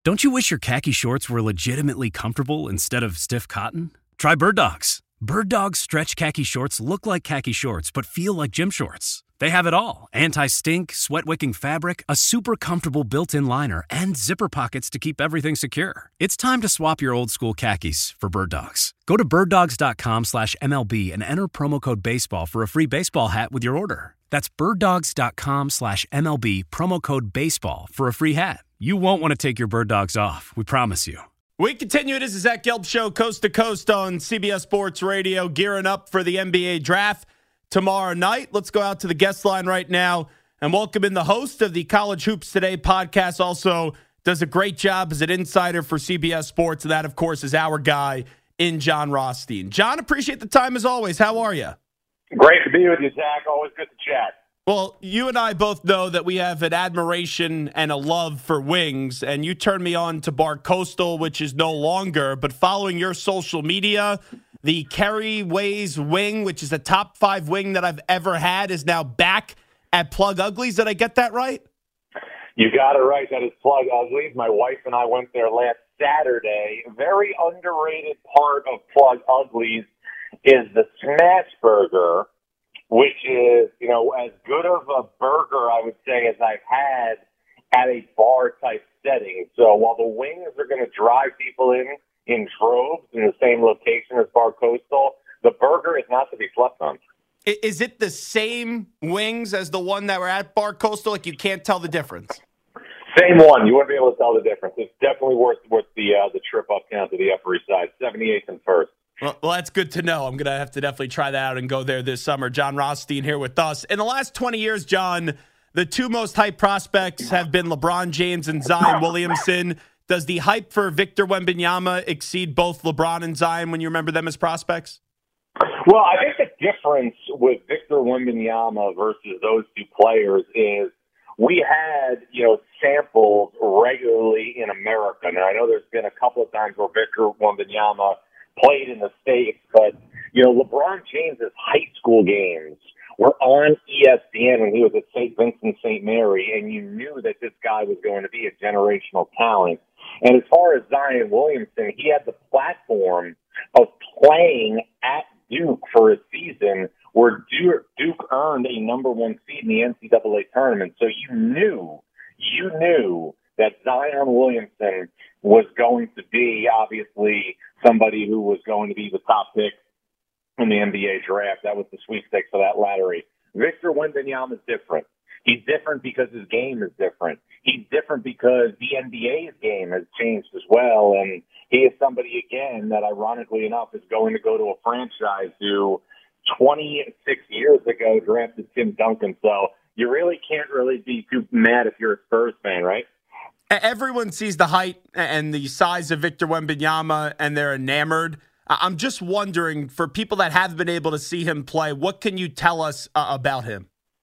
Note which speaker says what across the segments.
Speaker 1: Don't you wish your khaki shorts were legitimately comfortable instead of stiff cotton? Try Bird Dogs. Bird Dogs stretch khaki shorts look like khaki shorts but feel like gym shorts. They have it all. Anti-stink, sweat-wicking fabric, a super comfortable built-in liner, and zipper pockets to keep everything secure. It's time to swap your old school khakis for Bird Dogs. Go to birddogs.com/MLB and enter promo code BASEBALL for a free baseball hat with your order. That's birddogs.com/MLB, promo code BASEBALL for a free hat. You won't want to take your Bird Dogs off, we promise you.
Speaker 2: We continue. This is Zach Gelb Show, coast to coast on CBS Sports Radio, gearing up for the NBA draft tomorrow night. Let's go out to the guest line right now and welcome in the host of the College Hoops Today podcast. Also does a great job as an insider for CBS Sports. And that, of course, is our guy in Jon Rothstein. John, appreciate the time as always. How are you?
Speaker 3: Great to be with you, Zach. Always good to chat.
Speaker 2: Well, you and I both know that we have an admiration and a love for wings, and you turned me on to Bar Coastal, which is no longer, but following your social media, the Kerry Ways wing, which is a top 5 wing that I've ever had, is now back at Plug Uglies. Did I get that right?
Speaker 3: You got it right. That is Plug Uglies. My wife and I went there last Saturday. A very underrated part of Plug Uglies is the Smash Burger, which is, as good of a burger, I would say, as I've had at a bar-type setting. So while the wings are going to drive people in droves in the same location as Bar Coastal, the burger is not to be slept on.
Speaker 2: Is it the same wings as the one that were at Bar Coastal? Like, you can't tell the difference?
Speaker 3: Same one. You wouldn't be able to tell the difference. It's definitely worth the trip uptown to the Upper East Side, 78th and 1st.
Speaker 2: Well, that's good to know. I'm going to have to definitely try that out and go there this summer. Jon Rothstein here with us. In the last 20 years, John, the two most hyped prospects have been LeBron James and Zion Williamson. Does the hype for Victor Wembanyama exceed both LeBron and Zion when you remember them as prospects?
Speaker 3: Well, I think the difference with Victor Wembanyama versus those two players is we had, samples regularly in America. Now, I know there's been a couple of times where Victor Wembanyama played in the States, but, LeBron James' high school games were on ESPN when he was at St. Vincent St. Mary, and you knew that this guy was going to be a generational talent. And as far as Zion Williamson, he had the platform of playing at Duke for a season where Duke earned a number 1 seed in the NCAA tournament. So you knew that Zion Williamson was going to be, obviously, somebody who was going to be the top pick in the NBA draft. That was the sweepstakes for that lottery. Victor Wembanyama is different. He's different because his game is different. He's different because the NBA's game has changed as well. And he is somebody, again, that ironically enough is going to go to a franchise who 26 years ago drafted Tim Duncan. So you really can't really be too mad if you're a Spurs fan, right?
Speaker 2: Everyone sees the height and the size of Victor Wembanyama, and they're enamored. I'm just wondering, for people that have been able to see him play, what can you tell us about him?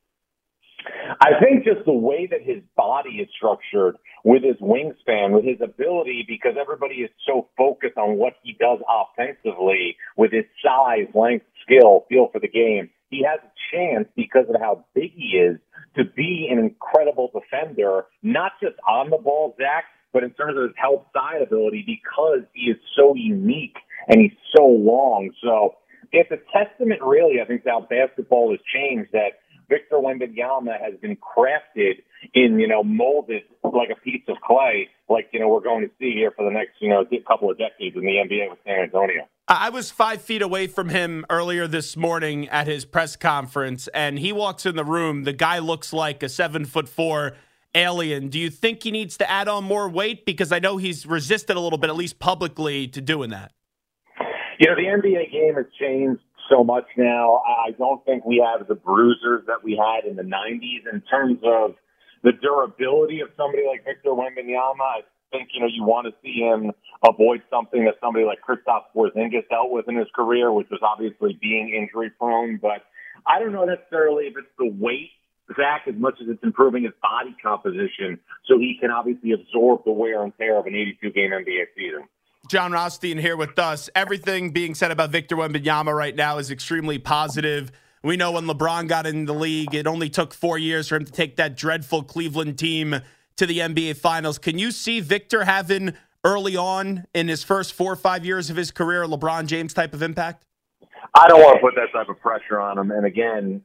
Speaker 3: I think just the way that his body is structured with his wingspan, with his ability, because everybody is so focused on what he does offensively with his size, length, skill, feel for the game. He has a chance because of how big he is to be an incredible defender, not just on the ball, Zach, but in terms of his help side ability because he is so unique and he's so long. So it's a testament, really, I think, to how basketball has changed, that Victor Wembanyama has been crafted in, molded like a piece of clay, like, we're going to see here for the next, couple of decades in the NBA with San Antonio.
Speaker 2: I was 5 feet away from him earlier this morning at his press conference, and he walks in the room. The guy looks like a 7'4" alien. Do you think he needs to add on more weight? Because I know he's resisted a little bit, at least publicly, to doing that.
Speaker 3: The NBA game has changed so much now. I don't think we have the bruisers that we had in the 90s in terms of the durability of somebody like Victor Wembanyama. I think, you want to see him avoid something that somebody like Kristaps Porzingis dealt with in his career, which was obviously being injury prone. But I don't know necessarily if it's the weight, Zach, as much as it's improving his body composition so he can obviously absorb the wear and tear of an 82-game NBA season.
Speaker 2: Jon Rothstein here with us. Everything being said about Victor Wembanyama right now is extremely positive. We know when LeBron got in the league, it only took 4 years for him to take that dreadful Cleveland team to the NBA Finals. Can you see Victor having early on in his first 4 or 5 years of his career a LeBron James type of impact?
Speaker 3: I don't want to put that type of pressure on him. And again,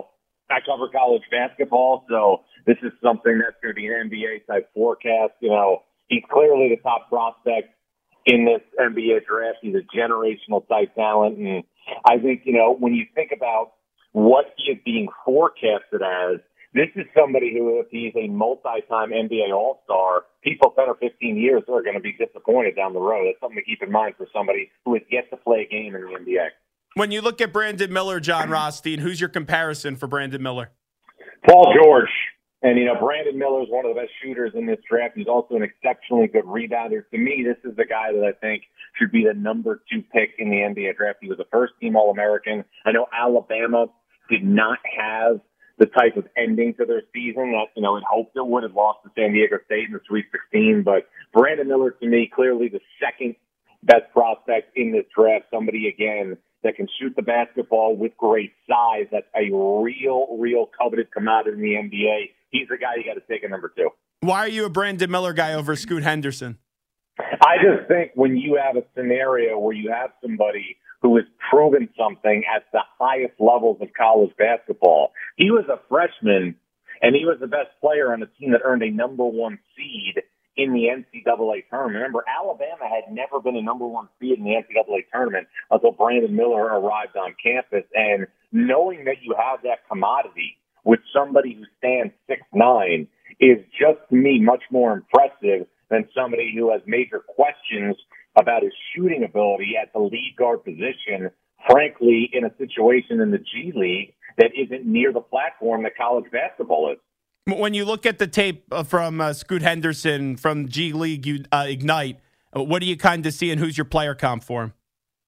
Speaker 3: I cover college basketball, so this is something that's going to be an NBA type forecast. He's clearly the top prospect in this NBA draft. He's a generational type talent. And I think, when you think about what he is being forecasted as, this is somebody who, if he's a multi-time NBA All-Star, people 10 or 15 years are going to be disappointed down the road. That's something to keep in mind for somebody who has yet to play a game in the NBA.
Speaker 2: When you look at Brandon Miller, John Rothstein, who's your comparison for Brandon Miller?
Speaker 3: Paul George. And, Brandon Miller is one of the best shooters in this draft. He's also an exceptionally good rebounder. To me, this is the guy that I think should be the number 2 pick in the NBA draft. He was a first-team All-American. I know Alabama did not have the type of ending to their season that, it hoped it would have lost to San Diego State in the Sweet 16. But Brandon Miller, to me, clearly the second best prospect in this draft. Somebody, again, that can shoot the basketball with great size. That's a real coveted commodity in the NBA. He's the guy you got to take at number 2.
Speaker 2: Why are you a Brandon Miller guy over Scoot Henderson?
Speaker 3: I just think when you have a scenario where you have somebody who has proven something at the highest levels of college basketball. He was a freshman, and he was the best player on a team that earned a number 1 seed in the NCAA tournament. Remember, Alabama had never been a number 1 seed in the NCAA tournament until Brandon Miller arrived on campus. And knowing that you have that commodity with somebody who stands 6'9" is just, to me, much more impressive than somebody who has major questions about his shooting ability at the lead guard position, frankly, in a situation in the G League that isn't near the platform that college basketball is.
Speaker 2: When you look at the tape from Scoot Henderson from G League Ignite, what do you kind of see and who's your player comp for him?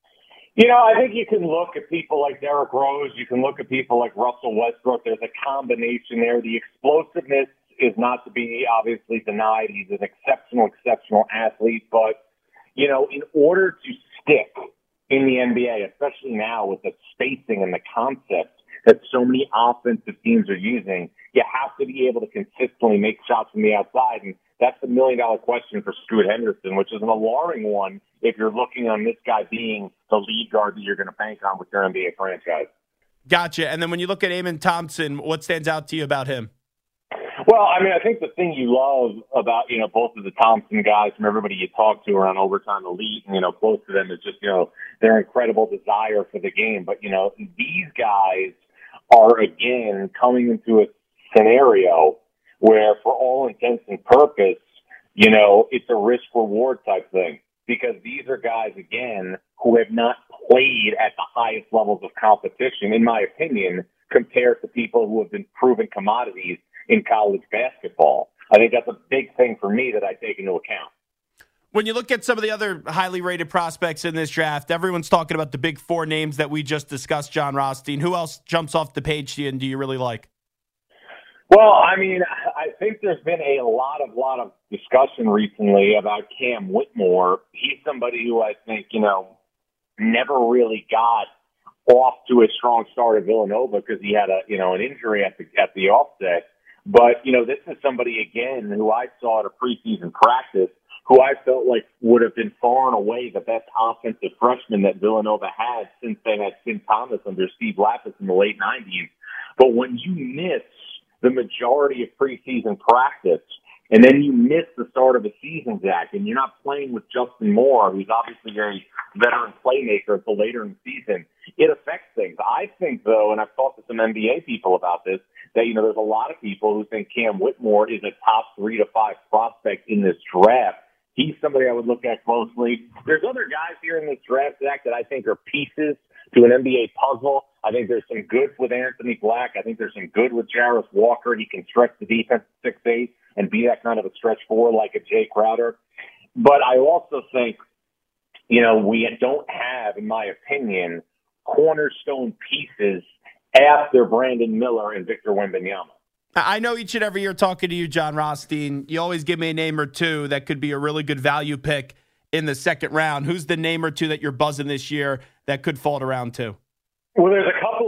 Speaker 3: I think you can look at people like Derrick Rose. You can look at people like Russell Westbrook. There's a combination there. The explosiveness is not to be obviously denied. He's an exceptional athlete. But, in order to stick in the NBA, especially now with the spacing and the concept that so many offensive teams are using, you have to be able to consistently make shots from the outside. And that's the $1 million question for Scoot Henderson, which is an alarming one if you're looking on this guy being the lead guard that you're going to bank on with your NBA franchise.
Speaker 2: Gotcha. And then when you look at Amen Thompson, what stands out to you about him?
Speaker 3: Well, I think the thing you love about, both of the Thompson guys from everybody you talk to around Overtime Elite, and, close to them is just, their incredible desire for the game. But, these guys are, again, coming into a scenario where, for all intents and purpose, it's a risk-reward type thing. Because these are guys, again, who have not played at the highest levels of competition, in my opinion, compared to people who have been proven commodities in college basketball. I think that's a big thing for me that I take into account.
Speaker 2: When you look at some of the other highly rated prospects in this draft, everyone's talking about the big 4 names that we just discussed, John Rothstein. Who else jumps off the page to you and do you really like?
Speaker 3: Well, I think there's been a lot of discussion recently about Cam Whitmore. He's somebody who I think, never really got off to a strong start at Villanova because he had an injury at the offset. But, this is somebody, again, who I saw at a preseason practice who I felt like would have been far and away the best offensive freshman that Villanova had since they had Tim Thomas under Steve Lapis in the late 90s. But when you miss the majority of preseason practice, and then you miss the start of the season, Zach, and you're not playing with Justin Moore, who's obviously a veteran playmaker until later in the season, it affects things. I think, though, and I've talked to some NBA people about this, that, there's a lot of people who think Cam Whitmore is a top 3 to 5 prospect in this draft. He's somebody I would look at closely. There's other guys here in this draft, Zach, that I think are pieces to an NBA puzzle. I think there's some good with Anthony Black. I think there's some good with Jarris Walker. He can stretch the defense at 6'8" and be that kind of a stretch forward like a Jay Crowder. But I also think, we don't have, in my opinion, cornerstone pieces after Brandon Miller and Victor Wembanyama.
Speaker 2: I know each and every year talking to you, John Rothstein, you always give me a name or two that could be a really good value pick in the second round. Who's the name or two that you're buzzing this year that could fall to round 2?
Speaker 3: Well, there's a couple of guys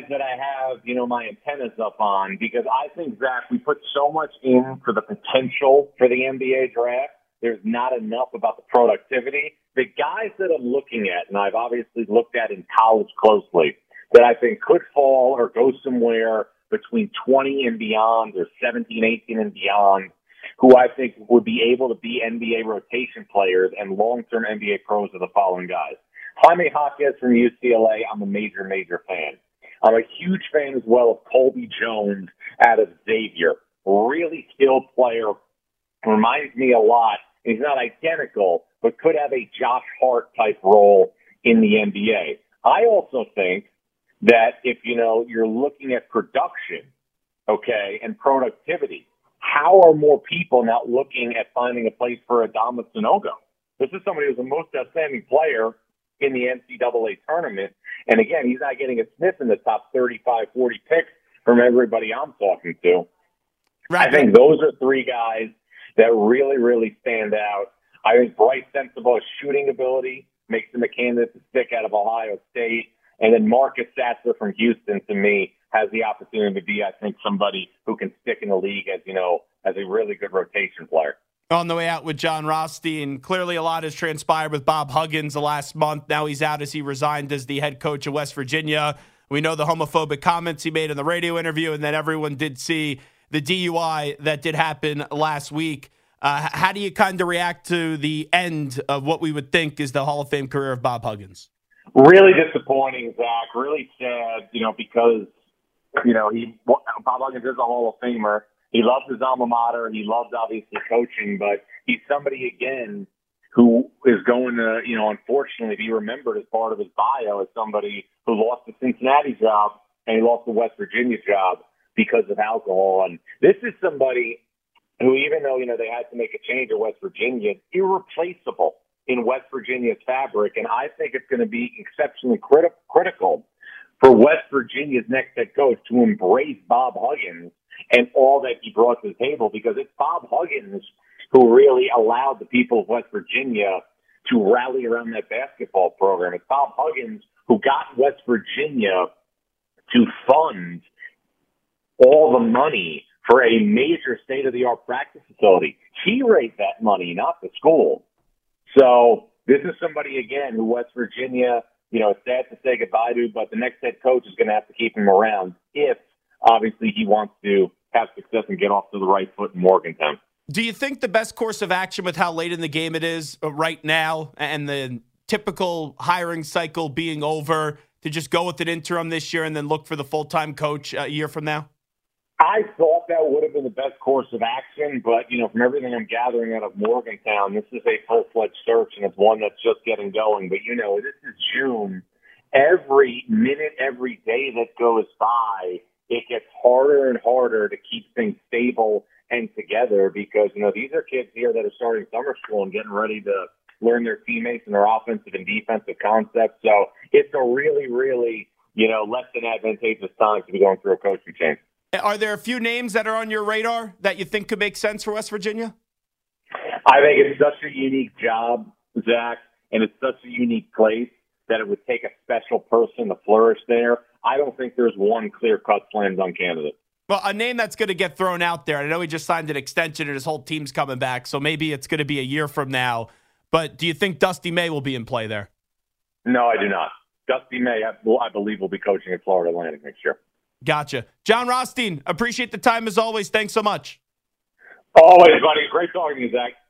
Speaker 3: that I have, my antennas up on, because I think, Zach, we put so much in for the potential for the NBA draft. There's not enough about the productivity. The guys that I'm looking at, and I've obviously looked at in college closely, that I think could fall or go somewhere between 20 and beyond, or 17, 18 and beyond, who I think would be able to be NBA rotation players and long-term NBA pros, are the following guys. Jaime Jaquez from UCLA, I'm a major, major fan. I'm a huge fan as well of Colby Jones out of Xavier. Really skilled player. Reminds me a lot. He's not identical, but could have a Josh Hart type role in the NBA. I also think that if, you're looking at production, okay, and productivity, how are more people now looking at finding a place for Adama Sanogo? This is somebody who's the most outstanding player in the NCAA tournament. And again, he's not getting a sniff in the top 35, 40 picks from everybody I'm talking to. Right. I think those are three guys that really, really stand out. I think Bryce Sensabaugh's shooting ability makes him a candidate to stick out of Ohio State. And then Marcus Sasser from Houston, to me, has the opportunity to be, I think, somebody who can stick in the league as, as a really good rotation player.
Speaker 2: On the way out with John Rothstein, clearly a lot has transpired with Bob Huggins the last month. Now he's out as he resigned as the head coach of West Virginia. We know the homophobic comments he made in the radio interview, and then everyone did see the DUI that did happen last week. How do you kind of react to the end of what we would think is the Hall of Fame career of Bob Huggins?
Speaker 3: Really disappointing, Zach. Really sad, because, Bob Huggins is a Hall of Famer. He loves his alma mater. He loves, obviously, coaching, but he's somebody, again, who is going to, unfortunately be remembered as part of his bio as somebody who lost the Cincinnati job and he lost the West Virginia job because of alcohol. And this is somebody who, even though, they had to make a change at West Virginia, is irreplaceable in West Virginia's fabric. And I think it's going to be exceptionally critical for West Virginia's next head coach to embrace Bob Huggins and all that he brought to the table, because it's Bob Huggins who really allowed the people of West Virginia to rally around that basketball program. It's Bob Huggins who got West Virginia to fund all the money for a major state-of-the-art practice facility. He raised that money, not the school. So this is somebody, again, who West Virginia, it's sad to say goodbye to, but the next head coach is going to have to keep him around if, obviously, he wants to have success and get off to the right foot in Morgantown.
Speaker 2: Do you think the best course of action with how late in the game it is right now and the typical hiring cycle being over to just go with an interim this year and then look for the full-time coach a year from now?
Speaker 3: I thought that would have been the best course of action, but, from everything I'm gathering out of Morgantown, this is a full-fledged search, and it's one that's just getting going. But, this is June. Every minute, every day that goes by, it gets harder and harder to keep things stable and together because, these are kids here that are starting summer school and getting ready to learn their teammates and their offensive and defensive concepts. So it's a really, really, less than advantageous time to be going through a coaching change.
Speaker 2: Are there a few names that are on your radar that you think could make sense for West Virginia?
Speaker 3: I think it's such a unique job, Zach, and it's such a unique place that it would take a special person to flourish there. I don't think there's one clear-cut slam-dunk candidate.
Speaker 2: Well, a name that's going to get thrown out there, I know he just signed an extension and his whole team's coming back, so maybe it's going to be a year from now. But do you think Dusty May will be in play there?
Speaker 3: No, I do not. Dusty May, I believe, will be coaching at Florida Atlantic next year.
Speaker 2: Gotcha. John Rothstein, appreciate the time as always. Thanks so much.
Speaker 3: Always, buddy. Great talking to you, Zach.